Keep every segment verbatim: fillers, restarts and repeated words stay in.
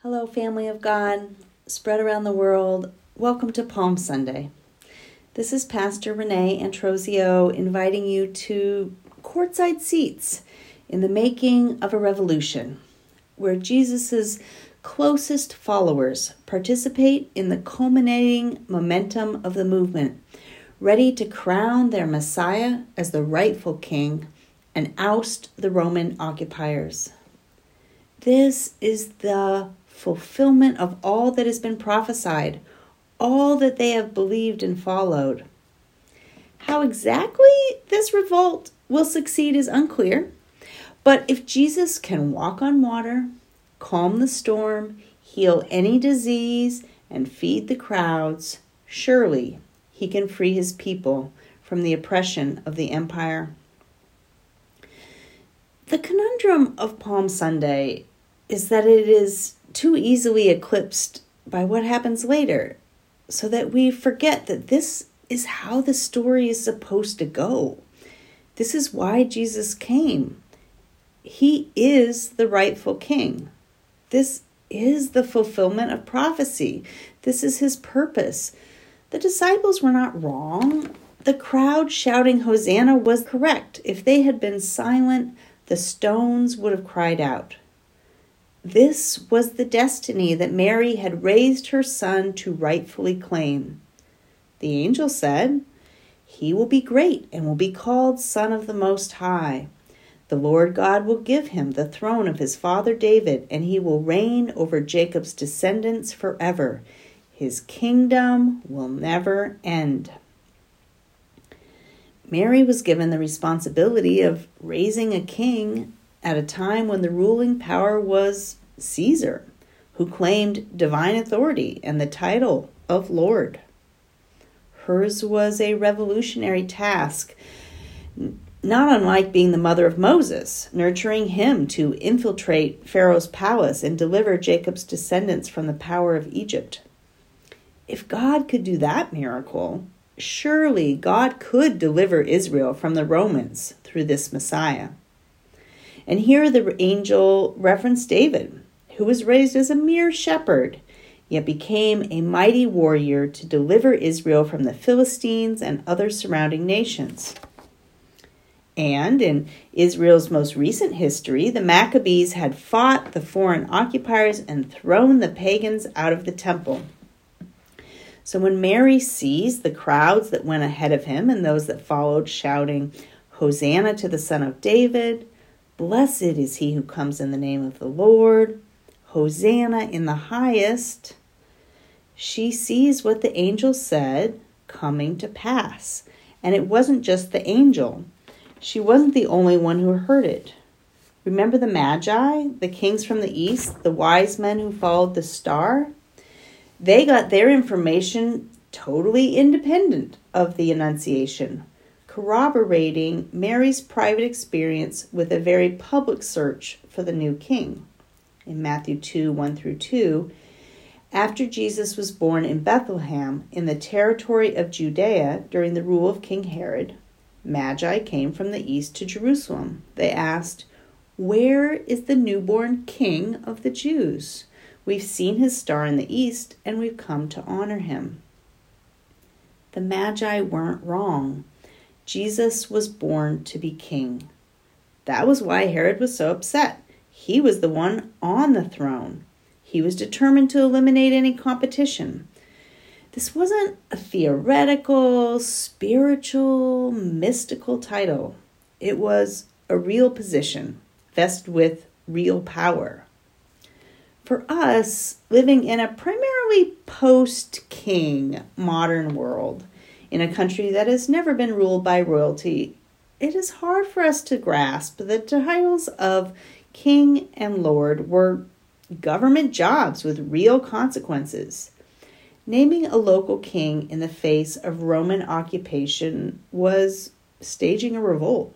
Hello, family of God, spread around the world. Welcome to Palm Sunday. This is Pastor Renee Antrosio inviting you to courtside seats in the making of a revolution, where Jesus's closest followers participate in the culminating momentum of the movement, ready to crown their Messiah as the rightful king and oust the Roman occupiers. This is the fulfillment of all that has been prophesied, all that they have believed and followed. How exactly this revolt will succeed is unclear, but if Jesus can walk on water, calm the storm, heal any disease, and feed the crowds, surely he can free his people from the oppression of the empire. The conundrum of Palm Sunday is that it is too easily eclipsed by what happens later, so that we forget that this is how the story is supposed to go. This is why Jesus came. He is the rightful king. This is the fulfillment of prophecy. This is his purpose. The disciples were not wrong. The crowd shouting Hosanna was correct. If they had been silent, the stones would have cried out. This was the destiny that Mary had raised her son to rightfully claim. The angel said, "He will be great and will be called Son of the Most High. The Lord God will give him the throne of his father David, and he will reign over Jacob's descendants forever. His kingdom will never end." Mary was given the responsibility of raising a king at a time when the ruling power was Caesar, who claimed divine authority and the title of Lord. Hers was a revolutionary task, not unlike being the mother of Moses, nurturing him to infiltrate Pharaoh's palace and deliver Jacob's descendants from the power of Egypt. If God could do that miracle, surely God could deliver Israel from the Romans through this Messiah. And here the angel referenced David, who was raised as a mere shepherd, yet became a mighty warrior to deliver Israel from the Philistines and other surrounding nations. And in Israel's most recent history, the Maccabees had fought the foreign occupiers and thrown the pagans out of the temple. So when Mary sees the crowds that went ahead of him and those that followed shouting, "Hosanna to the Son of David," "Blessed is he who comes in the name of the Lord," "Hosanna in the highest," she sees what the angel said coming to pass. And it wasn't just the angel. She wasn't the only one who heard it. Remember the Magi, the kings from the east, the wise men who followed the star? They got their information totally independent of the Annunciation, corroborating Mary's private experience with a very public search for the new king. In Matthew two, one through two, after Jesus was born in Bethlehem in the territory of Judea during the rule of King Herod, Magi came from the east to Jerusalem. They asked, "Where is the newborn King of the Jews? We've seen his star in the east, and we've come to honor him." The Magi weren't wrong. Jesus was born to be king. That was why Herod was so upset. He was the one on the throne. He was determined to eliminate any competition. This wasn't a theoretical, spiritual, mystical title. It was a real position, vested with real power. For us, living in a primarily post-king modern world, in a country that has never been ruled by royalty, it is hard for us to grasp that the titles of king and lord were government jobs with real consequences. Naming a local king in the face of Roman occupation was staging a revolt.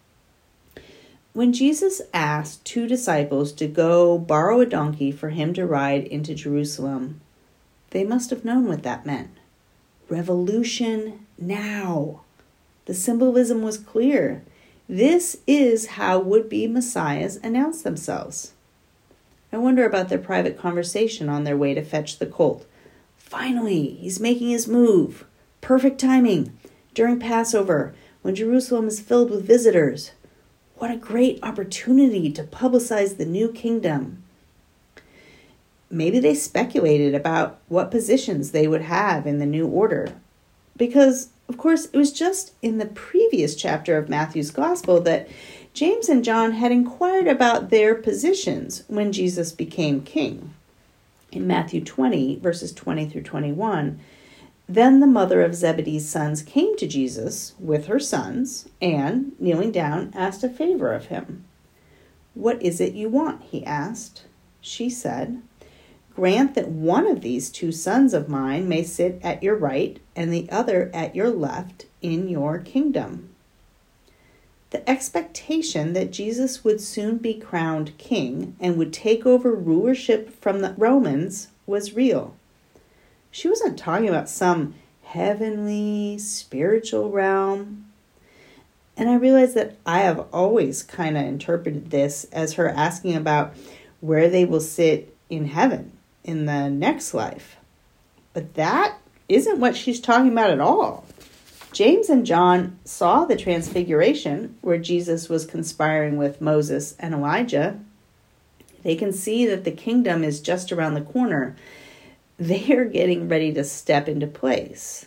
When Jesus asked two disciples to go borrow a donkey for him to ride into Jerusalem, they must have known what that meant. Revolution now. The symbolism was clear. This is how would-be messiahs announce themselves. I wonder about their private conversation on their way to fetch the colt. Finally, he's making his move. Perfect timing. During Passover, when Jerusalem is filled with visitors. What a great opportunity to publicize the new kingdom. Maybe they speculated about what positions they would have in the new order. Because, of course, it was just in the previous chapter of Matthew's Gospel that James and John had inquired about their positions when Jesus became king. In Matthew twenty, verses twenty through twenty-one, then the mother of Zebedee's sons came to Jesus with her sons and, kneeling down, asked a favor of him. What is it you want? He asked. She said, grant that one of these two sons of mine may sit at your right and the other at your left in your kingdom. The expectation that Jesus would soon be crowned king and would take over rulership from the Romans was real. She wasn't talking about some heavenly, spiritual realm. And I realized that I have always kind of interpreted this as her asking about where they will sit in heaven in the next life. But that isn't what she's talking about at all. James and John saw the transfiguration where Jesus was conspiring with Moses and Elijah. They can see that the kingdom is just around the corner. They are getting ready to step into place.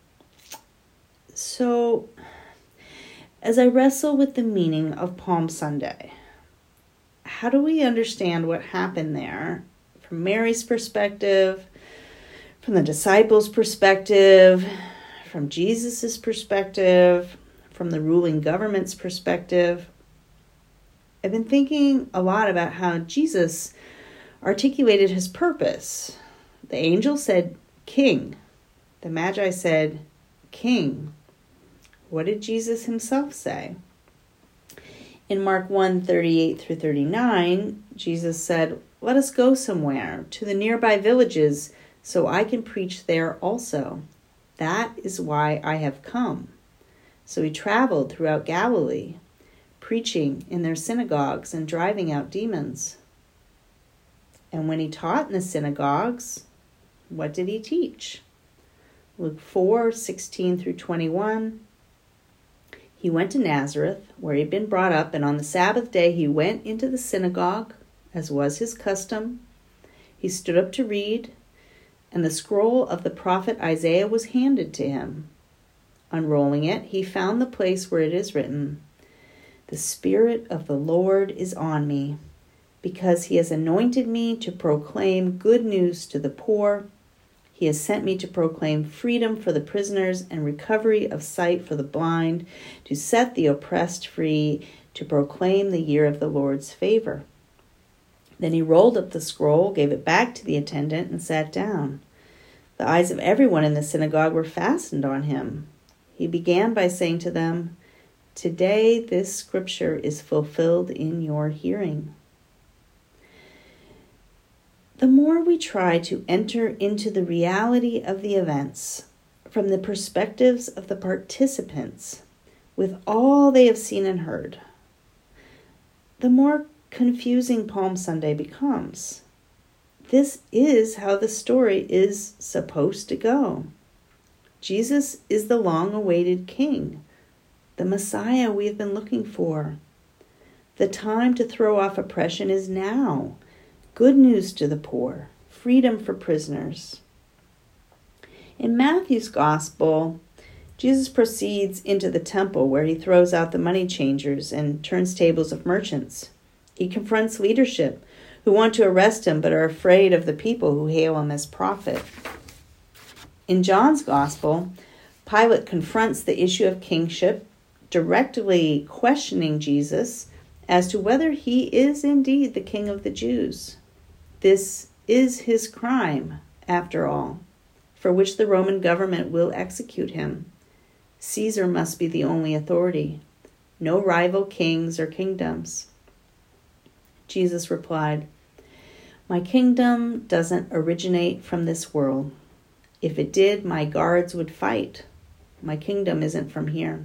So, as I wrestle with the meaning of Palm Sunday, how do we understand what happened there from Mary's perspective, from the disciples' perspective, from Jesus' perspective, from the ruling government's perspective? I've been thinking a lot about how Jesus articulated his purpose. The angel said, king. The Magi said, king. What did Jesus himself say? In Mark one, thirty-eight through thirty-nine, Jesus said, let us go somewhere to the nearby villages so I can preach there also. That is why I have come. So he traveled throughout Galilee, preaching in their synagogues and driving out demons. And when he taught in the synagogues, what did he teach? Luke four, sixteen through twenty-one. He went to Nazareth, where he had been brought up, and on the Sabbath day he went into the synagogue, as was his custom. He stood up to read, and the scroll of the prophet Isaiah was handed to him. Unrolling it, he found the place where it is written, the Spirit of the Lord is on me, because he has anointed me to proclaim good news to the poor. He has sent me to proclaim freedom for the prisoners and recovery of sight for the blind, to set the oppressed free, to proclaim the year of the Lord's favor. Then he rolled up the scroll, gave it back to the attendant, and sat down. The eyes of everyone in the synagogue were fastened on him. He began by saying to them, today this scripture is fulfilled in your hearing. The more we try to enter into the reality of the events from the perspectives of the participants, with all they have seen and heard, the more confusing Palm Sunday becomes. This is how the story is supposed to go. Jesus is the long-awaited King, the Messiah we have been looking for. The time to throw off oppression is now. Good news to the poor, freedom for prisoners. In Matthew's Gospel, Jesus proceeds into the temple where he throws out the money changers and turns tables of merchants. He confronts leadership who want to arrest him but are afraid of the people who hail him as prophet. In John's Gospel, Pilate confronts the issue of kingship, directly questioning Jesus as to whether he is indeed the King of the Jews. This is his crime, after all, for which the Roman government will execute him. Caesar must be the only authority, no rival kings or kingdoms. Jesus replied, my kingdom doesn't originate from this world. If it did, my guards would fight. My kingdom isn't from here.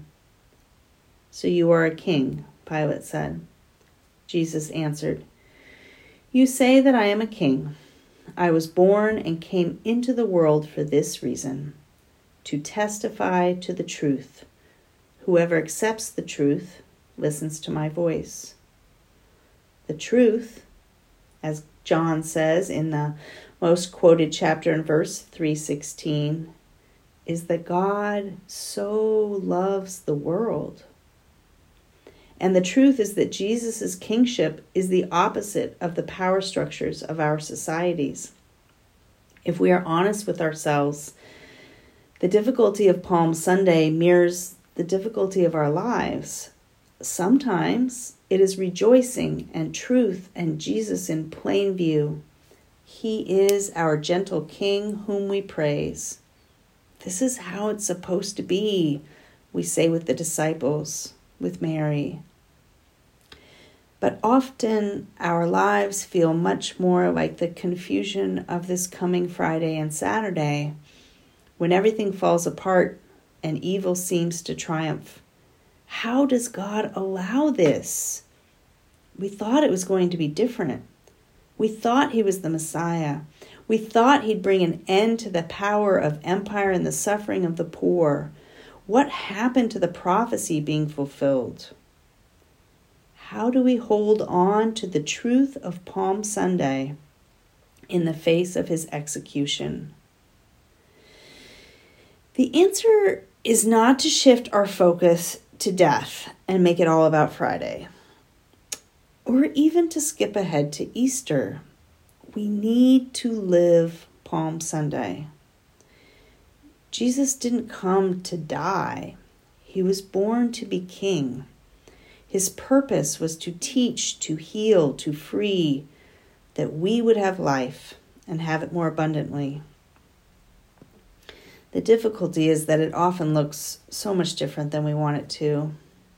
So you are a king, Pilate said. Jesus answered, You say that I am a king. I was born and came into the world for this reason, to testify to the truth. Whoever accepts the truth listens to my voice. The truth, as John says in the most quoted chapter and verse three sixteen, is that God so loves the world. And the truth is that Jesus' kingship is the opposite of the power structures of our societies. If we are honest with ourselves, the difficulty of Palm Sunday mirrors the difficulty of our lives. Sometimes it is rejoicing and truth and Jesus in plain view. He is our gentle King whom we praise. This is how it's supposed to be, we say with the disciples, with Mary. But often our lives feel much more like the confusion of this coming Friday and Saturday, when everything falls apart and evil seems to triumph. How does God allow this? We thought it was going to be different. We thought he was the Messiah. We thought he'd bring an end to the power of empire and the suffering of the poor. What happened to the prophecy being fulfilled? How do we hold on to the truth of Palm Sunday in the face of his execution? The answer is not to shift our focus to death and make it all about Friday, or even to skip ahead to Easter. We need to live Palm Sunday. Jesus didn't come to die. He was born to be king. His purpose was to teach, to heal, to free, that we would have life and have it more abundantly. The difficulty is that it often looks so much different than we want it to.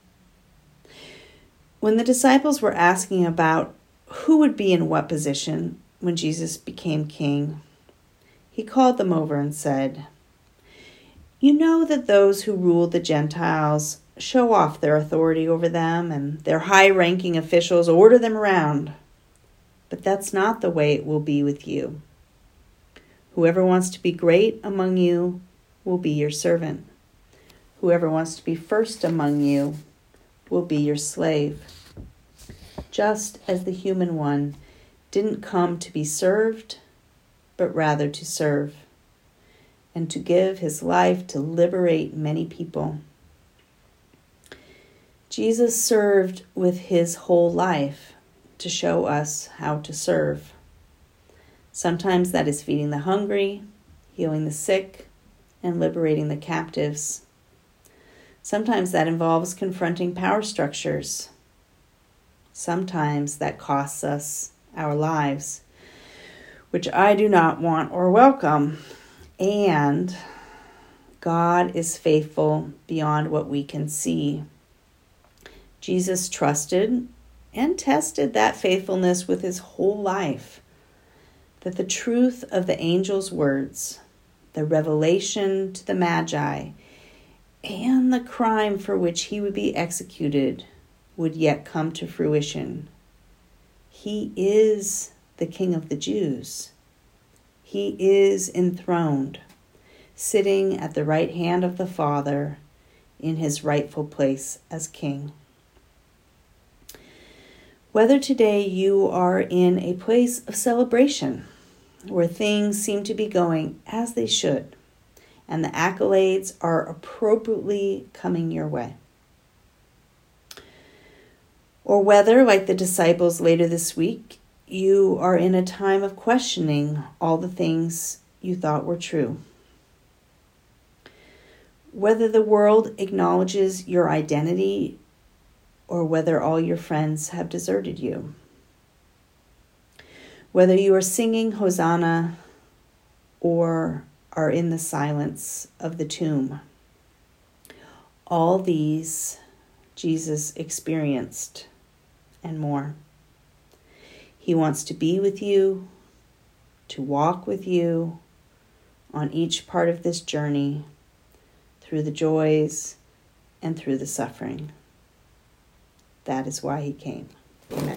When the disciples were asking about who would be in what position when Jesus became king, he called them over and said, "You know that those who rule the Gentiles show off their authority over them, and their high-ranking officials order them around. But that's not the way it will be with you. Whoever wants to be great among you will be your servant. Whoever wants to be first among you will be your slave. Just as the human one didn't come to be served, but rather to serve, and to give his life to liberate many people." Jesus served with his whole life to show us how to serve. Sometimes that is feeding the hungry, healing the sick, and liberating the captives. Sometimes that involves confronting power structures. Sometimes that costs us our lives, which I do not want or welcome. And God is faithful beyond what we can see. Jesus trusted and tested that faithfulness with his whole life, that the truth of the angel's words, the revelation to the Magi, and the crime for which he would be executed would yet come to fruition. He is the King of the Jews. He is enthroned, sitting at the right hand of the Father in his rightful place as King. Whether today you are in a place of celebration, where things seem to be going as they should, and the accolades are appropriately coming your way, or whether, like the disciples later this week, you are in a time of questioning all the things you thought were true, whether the world acknowledges your identity or whether all your friends have deserted you, whether you are singing Hosanna or are in the silence of the tomb. All these Jesus experienced and more. He wants to be with you, to walk with you on each part of this journey, through the joys and through the suffering. That is why he came. Amen.